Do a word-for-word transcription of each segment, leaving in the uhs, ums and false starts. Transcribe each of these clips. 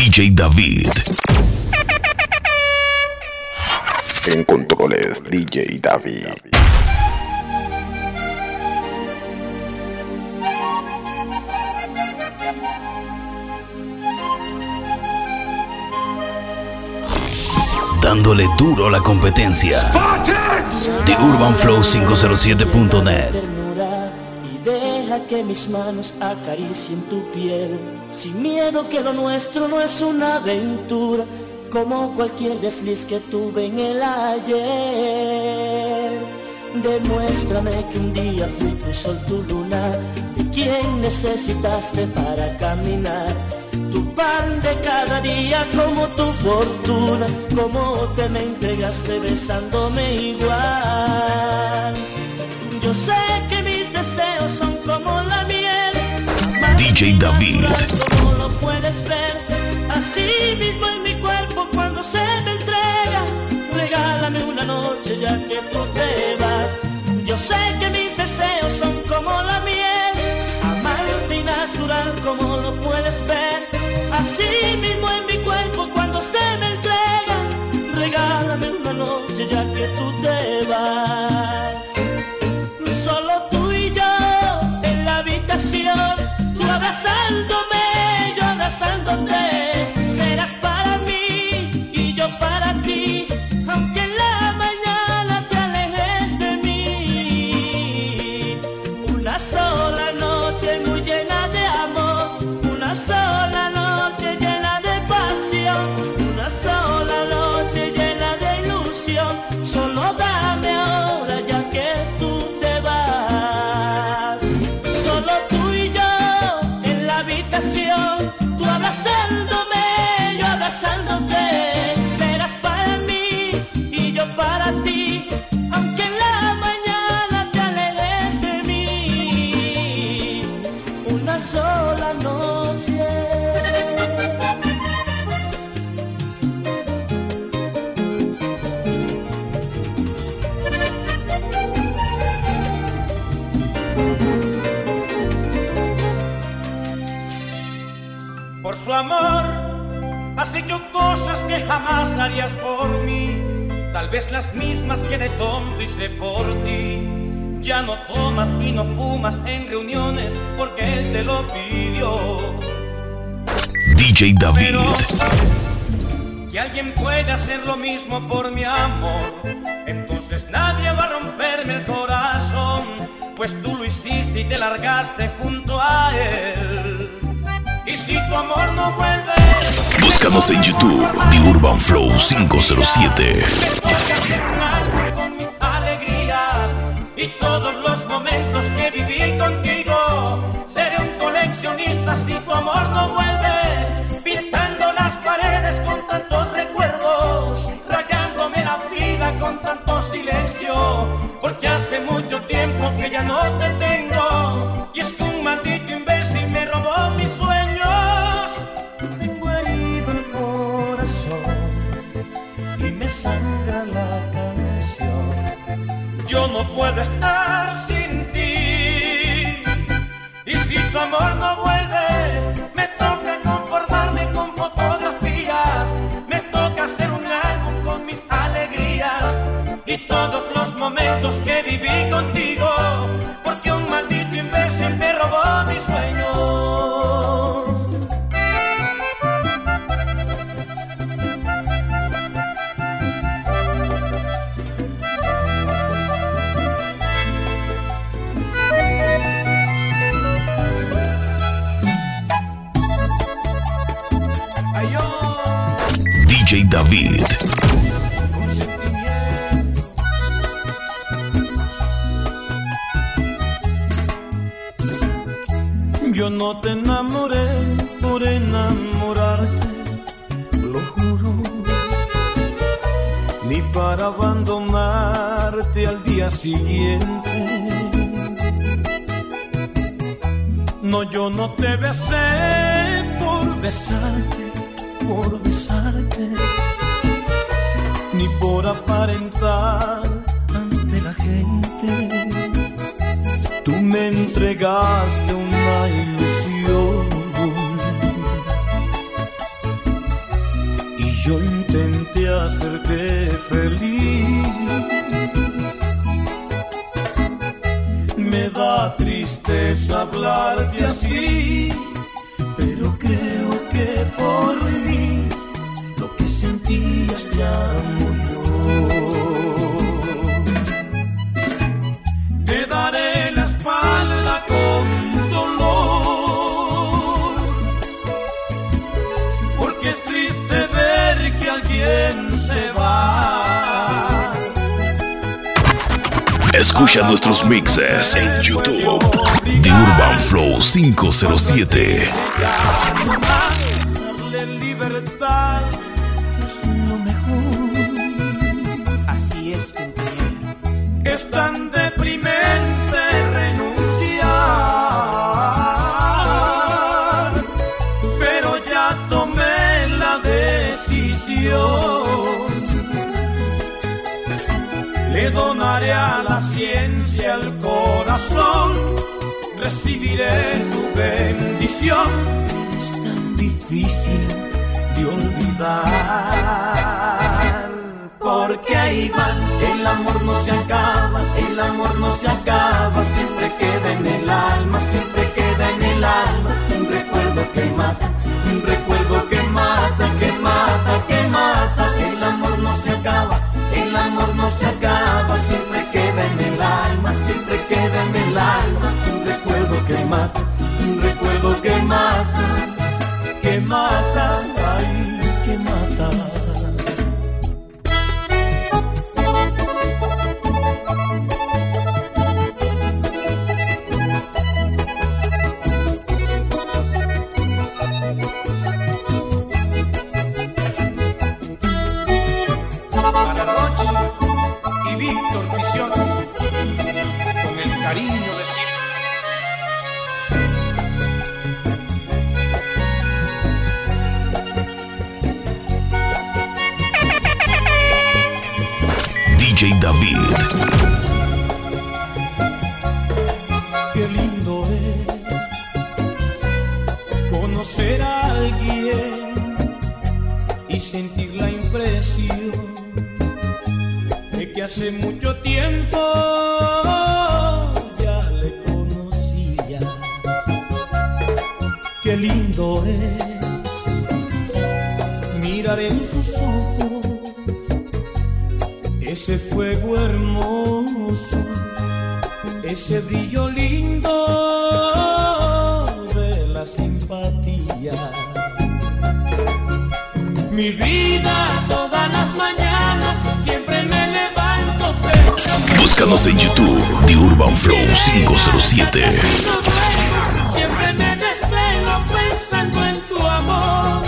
D J David. En controles, D J David. Dándole duro a la competencia. The Urban Flow quinientos siete punto net. Y deja que mis manos acaricien tu piel, sin miedo que lo nuestro no es una aventura, como cualquier desliz que tuve en el ayer. Demuéstrame que un día fui tu sol, tu luna, de quien necesitaste para caminar. Tu pan de cada día como tu fortuna, como te me entregaste besándome igual. Yo sé que mis deseos son como la miel, D J David. como lo puedes ver, así mismo en mi cuerpo cuando se me entrega. Regálame una noche ya que tú te vas. Yo sé que mis deseos son como la miel, amante y natural como lo puedes ver. Así mismo en mi cuerpo cuando se me entrega. Regálame una noche ya que tú te vas. Solo tú y yo en la habitación, tú abrazándome, yo abrazándote. Serás para mí y yo para ti, aunque en la mañana te alejes de mí. Una sola noche muy llena de amor, una sola noche llena de pasión, una sola noche llena de ilusión. Solo dame ahora ya que tú te vas. Solo tú y yo en la habitación, tú abrazándome, yo abrazándote. Serás para mí y yo para ti, aunque en la mañana te alejes de mí. Una sola noche. Por su amor has hecho cosas que jamás harías por mí, tal vez las mismas que de tonto hice por ti. Ya no tomas y no fumas en reuniones porque él te lo pidió. D J David. Pero que alguien puede hacer lo mismo por mi amor, entonces nadie va a romperme el corazón, pues tú lo hiciste y te largaste junto a él. Y si tu amor no vuelve, Búscanos en YouTube, The Urban Flow quinientos siete. con mis alegrías y todos los momentos que viví contigo. Seré un coleccionista si tu amor no vuelve, pintando las paredes con tantos recuerdos, rayándome la vida con tanto silencio, porque hace mucho tiempo que ya no te tengo. Y es que un maldito imbécil me robó mis sueños. Tengo herido el corazón y me sangra la canción. Yo no puedo estar sin ti. Y si tu amor no vuelve, me toca conformarme con fotografías, me toca hacer un álbum con mis alegrías y todos los momentos que viví contigo, porque un maldito imbécil me robó mis sueños. D J David. Yo no te enamoré por enamorarte, lo juro, ni para abandonarte al día siguiente. No, yo no te besé por besarte, por besarte, ni por aparentar ante la gente. Tú me entregaste una ilusión Yo intenté hacerte feliz. Me da tristeza hablarte así, pero creo que por mí lo que sentías ya murió. Te daré la espalda con dolor, porque es triste ver que alguien se va. Escucha nuestros mixes en YouTube de Urban Flow cinco cero siete. Darle libertad es lo mejor. Así es, compañero. Es tan deprimente renunciar, pero ya tomé la decisión. Le donaré a la ciencia el corazón, recibiré tu bendición. Es tan difícil de olvidar, porque ahí va, el amor no se acaba, el amor no se acaba, siempre queda en el alma, siempre queda en el alma, un recuerdo que mata, un recuerdo que mata, que mata, que mata, el amor no se acaba. El amor no se acaba, siempre queda en el alma, siempre queda en el alma. Un recuerdo que mata, un recuerdo que mata, que mata, ay, que mata. D J David. Qué lindo es conocer a alguien y sentir la impresión de que hace mucho tiempo ya le conocía. Qué lindo es mirar en sus ojos ese fuego hermoso, ese brillo lindo de la simpatía. Mi vida todas las mañanas siempre me levanto pensando. Búscanos en YouTube de Urban Flow cinco cero siete. Siempre me desvelo pensando en tu amor,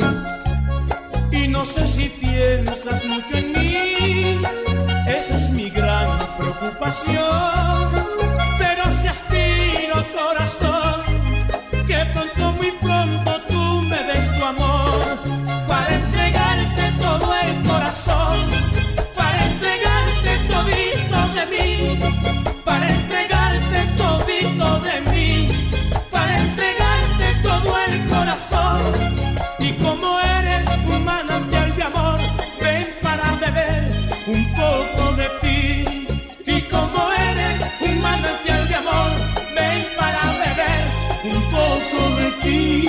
y no sé si piensas mucho en mí. Esa es mi gran preocupación, pero si aspiro, corazón, que pronto, muy pronto tú me des tu amor, para entregarte todo el corazón, para entregarte todito de mí, para entregarte todito de mí, para entregarte todo el corazón. Y como eres un manantial de amor, ven para beber un poco de ti. Y como eres un manantial de amor, ven para beber un poco de ti.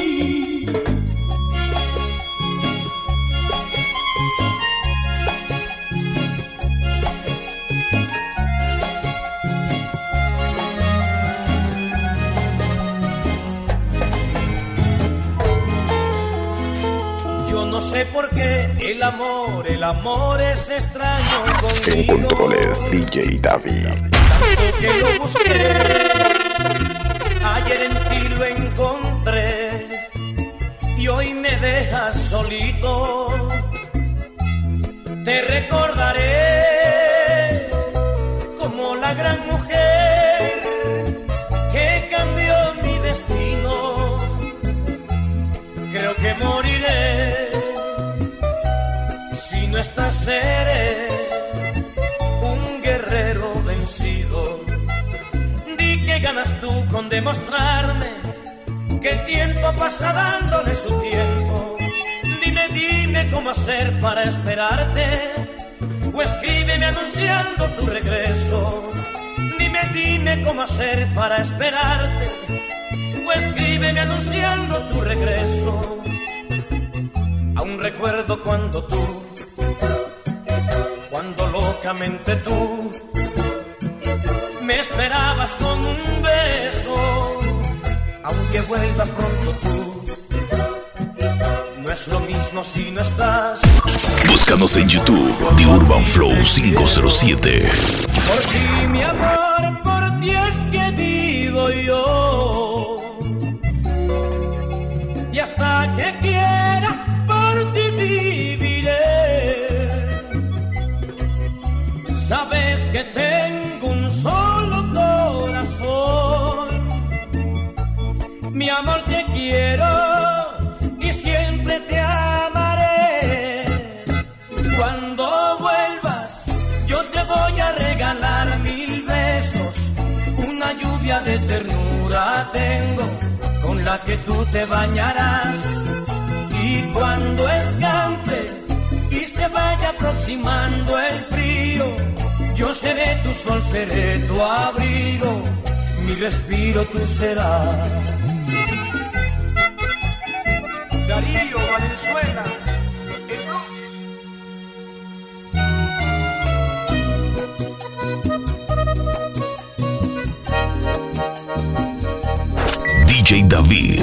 Yo no sé por qué el amor, el amor es extraño conmigo. En controles D J David. Tanto que lo busqué, ayer en ti lo encontré, y hoy me dejas solito. Te recordaré como la gran mujer que cambió mi destino. Creo que moriré si no estás, seré un guerrero vencido. Di que ganas tú con demostrarme que el tiempo pasa dándole su tiempo. Dime, dime cómo cómo hacer para esperarte, o escríbeme anunciando tu regreso. Dime, dime cómo hacer para esperarte, o escríbeme anunciando tu regreso. Aún recuerdo cuando tú, cuando locamente tú me esperabas con un beso. Aunque vuelvas pronto tú, no es lo mismo si no estás. Búscanos en YouTube, The Urban Flow cinco cero siete. Por ti, mi amor, por ti es que vivo yo. Y hasta que quiera, por ti viviré. Sabes que tengo un solo corazón. Mi amor, te quiero y siempre te amaré. Cuando vuelvas, yo te voy a regalar mil besos. Una lluvia de ternura tengo con la que tú te bañarás. Y cuando escampe y se vaya aproximando el frío, yo seré tu sol, seré tu abrigo. Mi respiro tú serás. Darío Valenzuela, el D J David.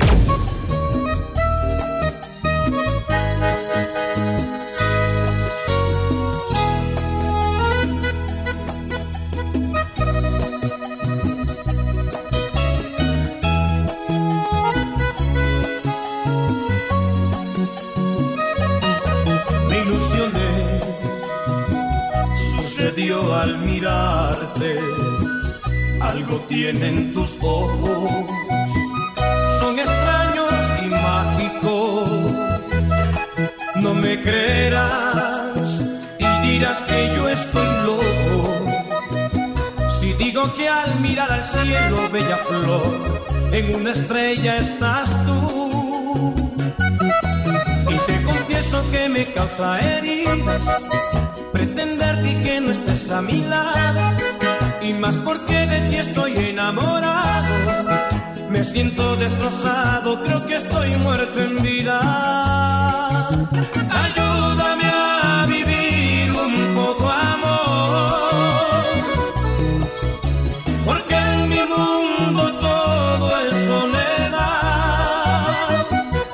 Al mirarte, algo tienen tus ojos, son extraños y mágicos. No me creerás y dirás que yo estoy loco si digo que al mirar al cielo, bella flor, en una estrella estás tú. Y te confieso que me causa heridas pretenderte y que no estés a mi lado, y más porque de ti estoy enamorado. Me siento destrozado, creo que estoy muerto en vida. Ayúdame a vivir un poco, amor, porque en mi mundo todo es soledad.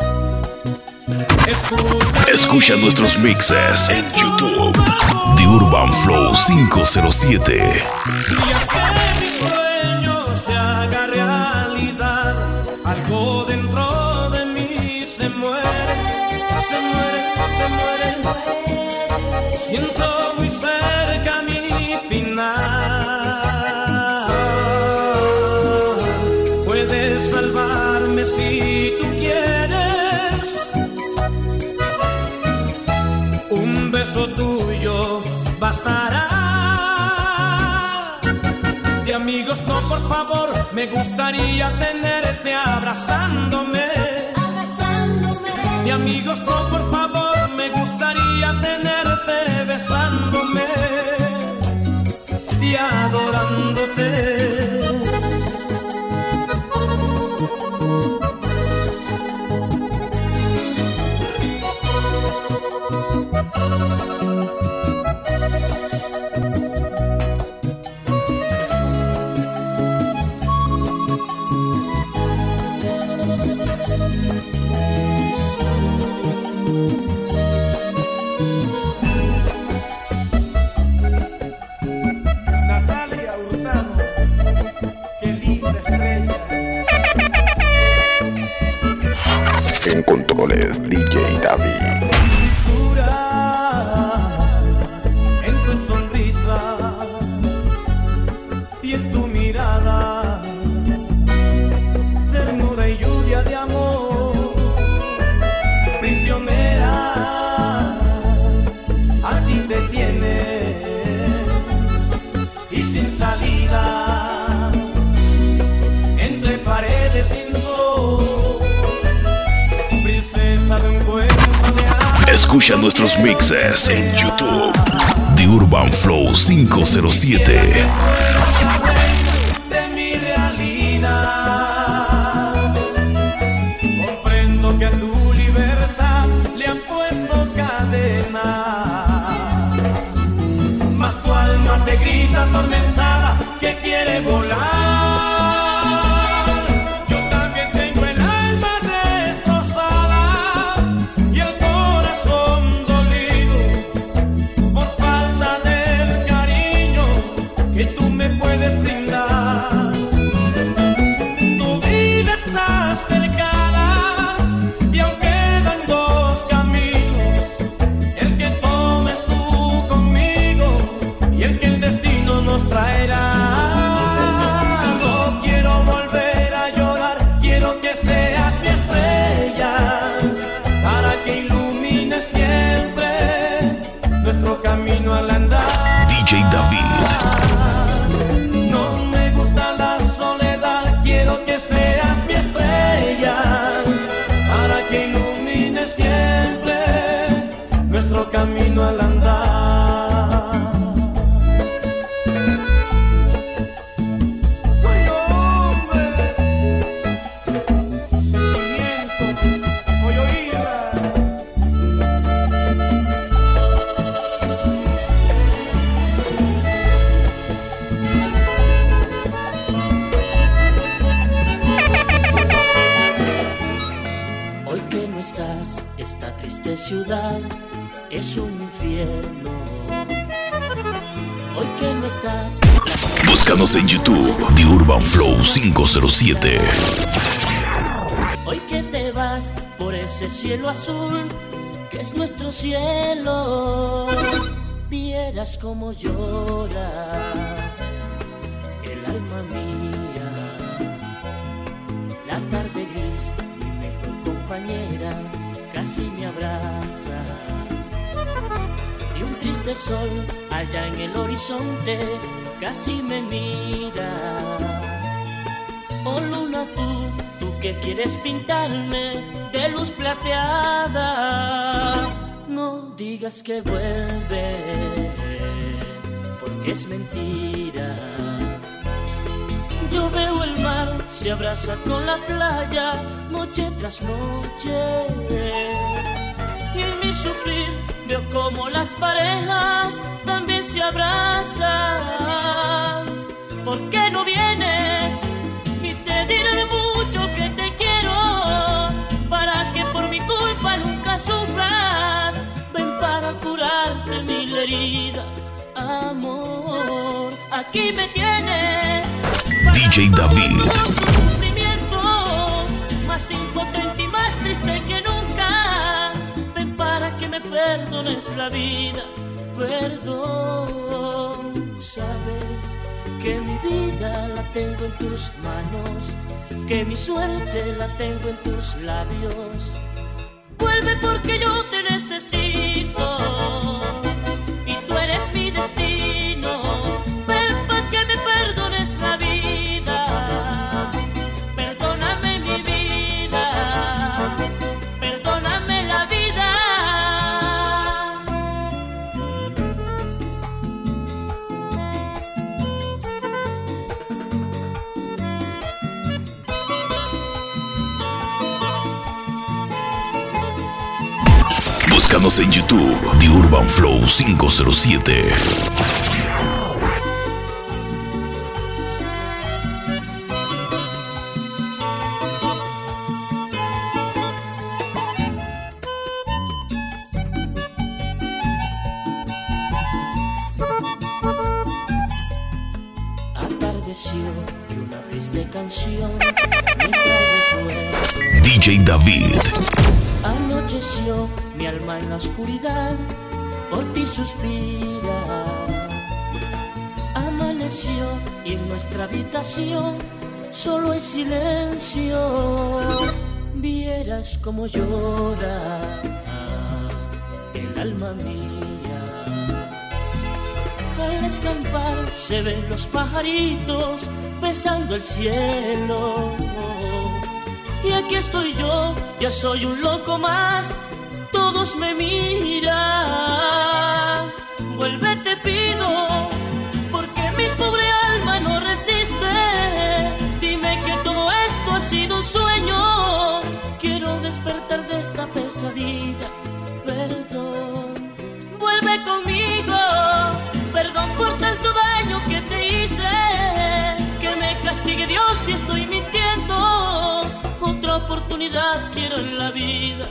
Escucha, Escucha nuestros mixes en YouTube, The Urban Flow cinco cero siete. Y hasta que mi sueño se haga realidad, algo dentro de mí se muere, se muere, se muere. Siento muy cerca mi final. Puedes salvarme si tú quieres. Un beso tuyo bastará. De amigos no, por favor, me gustaría tenerte abrazándome. Abrazándome. De amigos no, por favor, me gustaría tenerte besándome y adorándote. Natalia Hurtado, qué linda estrella. En controles, D J David. Dulzura en tu sonrisa y en tu mirada, ternura y lluvia de amor, prisionera a ti te tiene y sin salida, entre paredes sin sol, princesa de un cuento de hadas. Escucha nuestros mixes en YouTube. The Urban Flow cinco cero siete. De mi realidad, comprendo que a tu libertad le han puesto cadenas, mas tu alma te grita atormentada que quiere volar. Yo también tengo el alma destrozada y el corazón dolido por falta del cariño que tú me puedes brindar. Tu vida está cercana y aún quedan dos caminos, el que tomes tú conmigo y el que el destino nos traerá. No quiero volver a llorar, quiero que seas mi estrella para que ilumines siempre nuestro camino al andar. D J David. No me gusta la soledad, quiero que seas mi estrella para que ilumine siempre nuestro camino al andar. ¡Ay, hombre! Sentimiento, voy a oírla. Hoy que no estás, esta triste ciudad es un infierno. Hoy que no estás, Búscanos en YouTube. The Urban Flow cinco cero siete. hoy que te vas por ese cielo azul que es nuestro cielo, vieras cómo llora el alma mía. La tarde gris, mi mejor compañera, casi me abraza. Y un triste sol allá en el horizonte casi me mira. Oh luna, tú, tú que quieres pintarme de luz plateada, no digas que vuelve, porque es mentira. Yo veo el mar, se abraza con la playa, noche tras noche. Y en mi sufrir veo como las parejas también se abrazan. ¿Por qué no vienes? Y te diré mucho que te quiero, para que por mi culpa nunca sufras. Ven para curarte mil heridas, amor. Aquí me tienes. D J David. Sufrimientos, más impotente y más triste que nunca. Ven para que me perdones la vida. Perdón, sabes que mi vida la tengo en tus manos, que mi suerte la tengo en tus labios. Vuelve porque yo te necesito y tú eres mi destino. Ven para que me perdones la vida. Perdóname mi vida, perdóname la vida. Búscanos en YouTube. The Urban Flow cinco cero siete. Atardeció y una triste canción me trae recuerdos. D J David. Anocheció mi alma en la oscuridad, por ti suspira. Amaneció y en nuestra habitación solo hay silencio. Vieras cómo llora el alma mía. Al escampar se ven los pajaritos besando el cielo. Y aquí estoy yo, ya soy un loco más, todos me miran. pesadilla. Perdón, vuelve conmigo. Perdón por tanto daño que te hice. Que me castigue Dios si estoy mintiendo. Otra oportunidad quiero en la vida,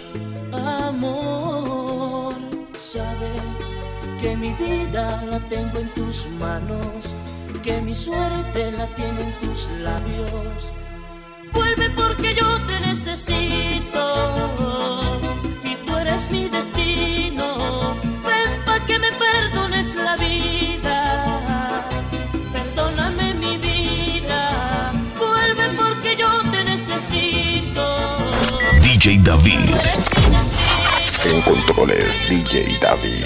amor. Sabes que mi vida la tengo en tus manos, que mi suerte la tiene en tus labios. Vuelve porque yo te necesito y tú eres mi destino. Ven pa' que me perdones la vida, perdóname mi vida. Vuelve porque yo te necesito. D J David. En controles, D J David.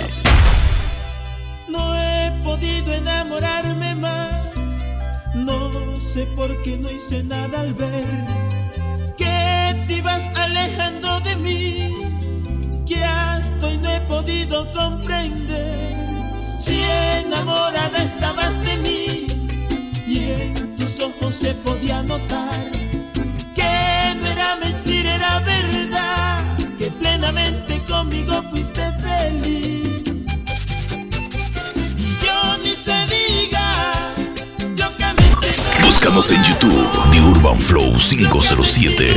No he podido enamorarme más. No sé por qué no hice nada al ver que te ibas alejando de mí. Que hasta hoy no he podido comprender si enamorada estabas de mí. Y en tus ojos se podía notar que no era mentira, era verdad. Que plenamente conmigo fuiste feliz. Y yo ni se diga lo que me entregó. Búscanos en YouTube, The Urban Flow cinco cero siete.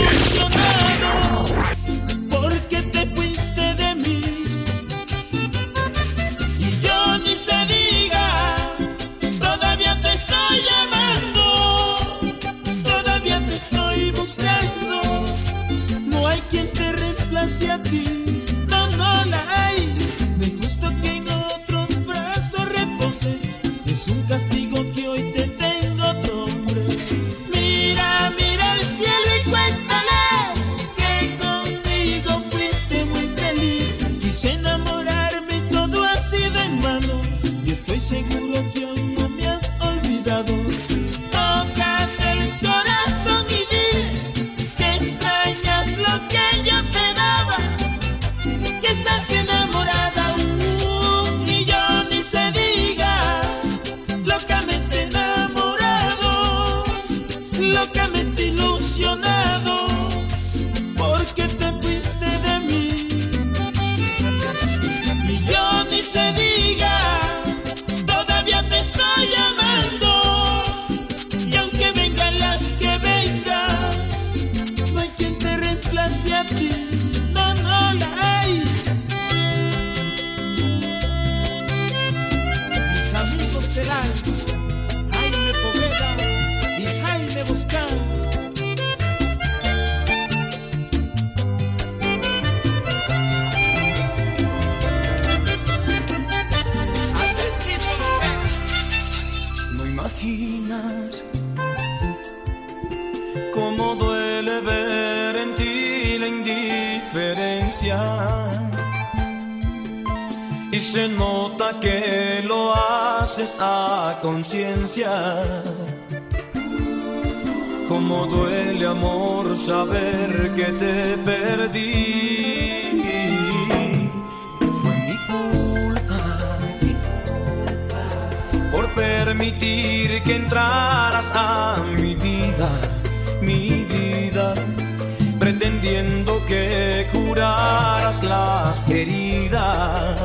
Porque te fuiste de mí. Y yo ni se diga, todavía te estoy llamando, todavía te estoy buscando. No hay quien te reemplace a ti, no, no la hay. No es justo que en otros brazos reposes. Es un castigo que hoy te tengo otro hombre. Mira, mira el cielo y cuéntale que conmigo fuiste muy feliz. Quise enamorarme y todo ha sido en vano. Y estoy seguro que aún no me has olvidado. Tócate el corazón y dile que extrañas lo que yo te daba, que estás enamorada aún. Y yo ni se diga, locamente enamorado, locamente ilusionado, porque te fuiste de mí. Y yo ni se diga, todavía te estoy llamando. Y aunque vengan las que vengan, no hay quien te reemplace a ti, no, no la hay. Mis amigos serán Jaime Poveda y Jaime Buscán. No imaginas cómo duele ver en ti la indiferencia. Y se nota que lo haces a conciencia. Cómo duele, amor, saber que te perdí. Fue mi culpa por permitir que entraras a mi vida, mi vida, pretendiendo que curaras las heridas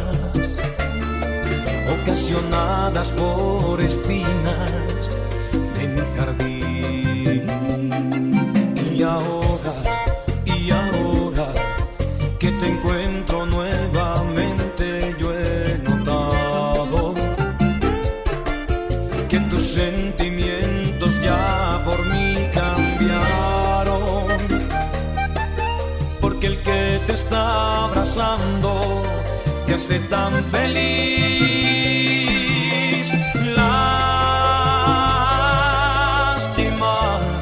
ocasionadas por espinas de mi jardín. Y ahora, y ahora que te encuentro nuevamente, yo he notado que tus sentimientos ya por mí cambiaron, porque el que te está abrazando te hace tan feliz. Lástima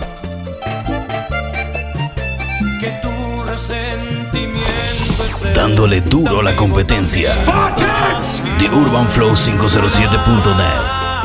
que tu resentimiento esté Dándole duro a la competencia. The Urban Flow cinco cero siete punto net.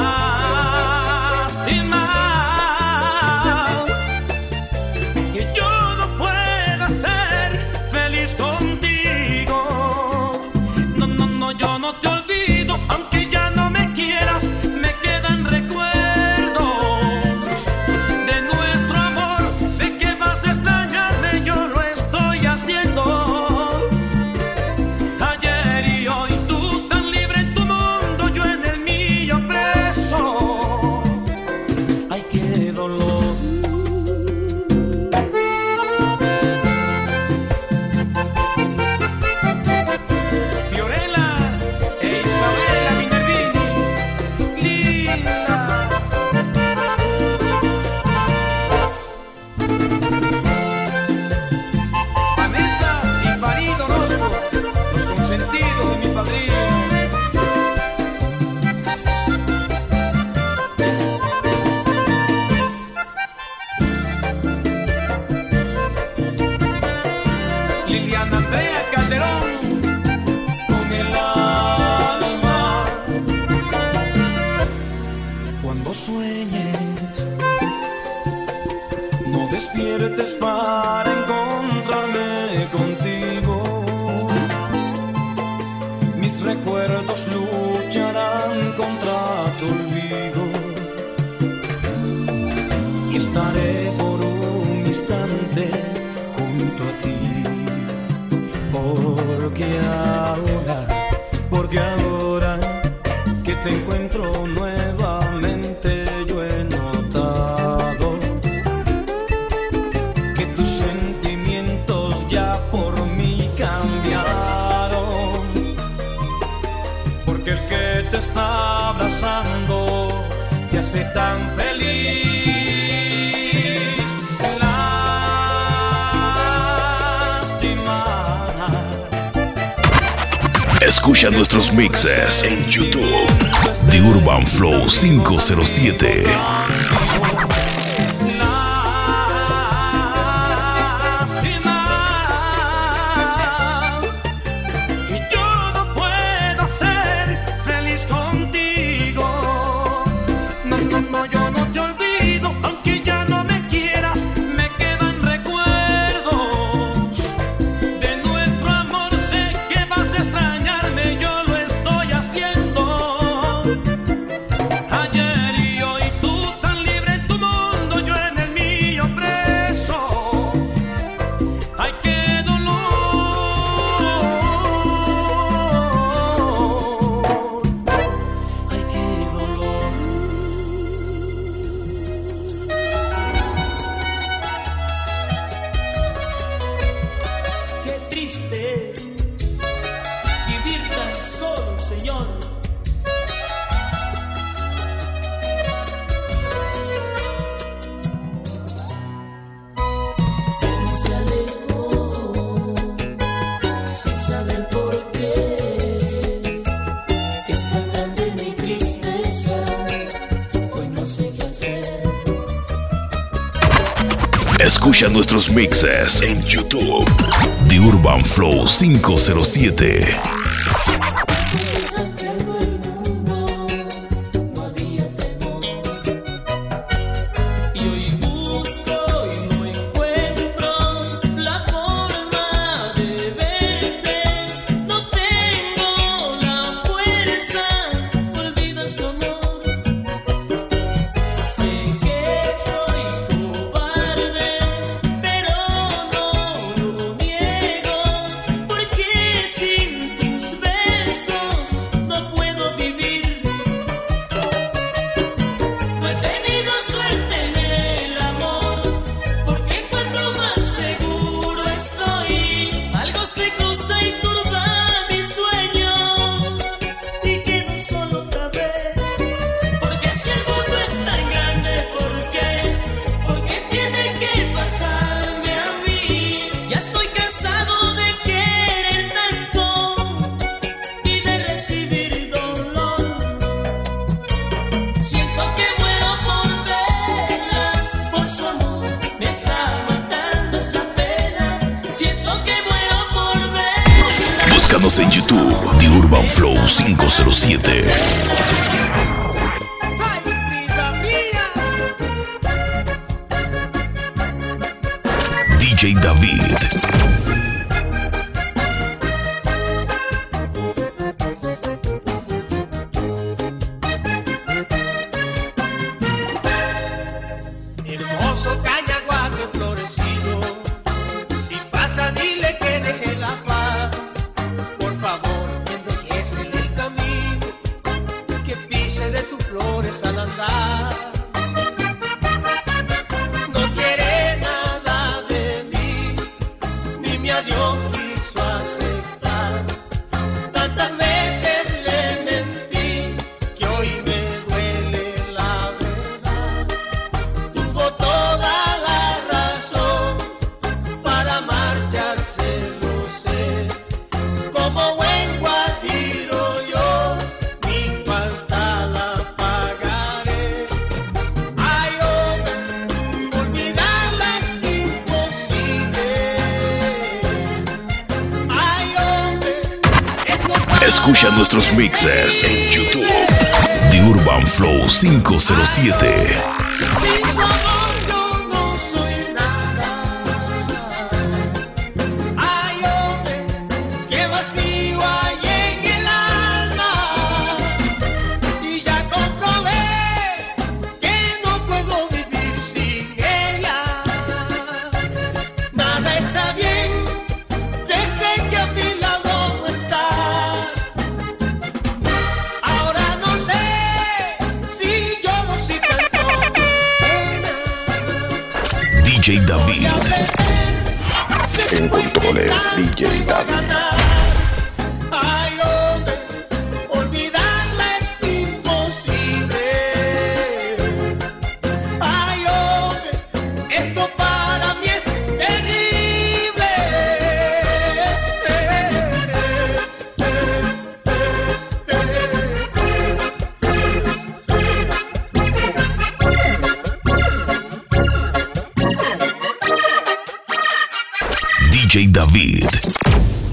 Que yo no pueda ser feliz contigo. No, no, no, yo no te olvido, aunque ya no me quieras, me quedan recuerdos de nuestro amor. Sé que vas a extrañarme, yo lo estoy haciendo. verte junto a ti. Porque ahora, porque ahora que te encuentro nuevamente, yo he notado que tus sentimientos ya por mí cambiaron. Porque el que te está abrazando te hace tan feliz. Escucha nuestros mixes en YouTube de Urban Flow cinco cero siete. Triste es vivir tan solo, Señor. Se alejó sin saber por qué. Es tan grande mi tristeza, hoy no sé qué hacer. Escucha nuestros mixes en YouTube de Urban Flow cinco cero siete. Búscanos en YouTube de Urban Flow cinco cero siete. D J David. Hermoso cañaguate florecido, si pasa dile que deje la paz. Por favor, embellece el camino, que pise de tus flores al andar. No quiere nada de mí, ni mi adiós quiso aceptar. Tantas veces le mentí, que hoy me duele la verdad. Tuvo toda la razón para marcharse, lo sé. Como buen guajiro yo, mi falta la pagaré. Ay, hombre, olvidarla es imposible. Ay, hombre, esto Escucha nuestros mixes en YouTube de Urban Flow cinco cero siete. sin su amor yo no soy nada. Ay, hombre, qué vacío hay en el alma. Y ya comprobé que no puedo vivir sin ella. David. En controles, D J David. Ay, hombre, olvidarla es imposible. Ay, hombre, esto para mí es terrible. D J David.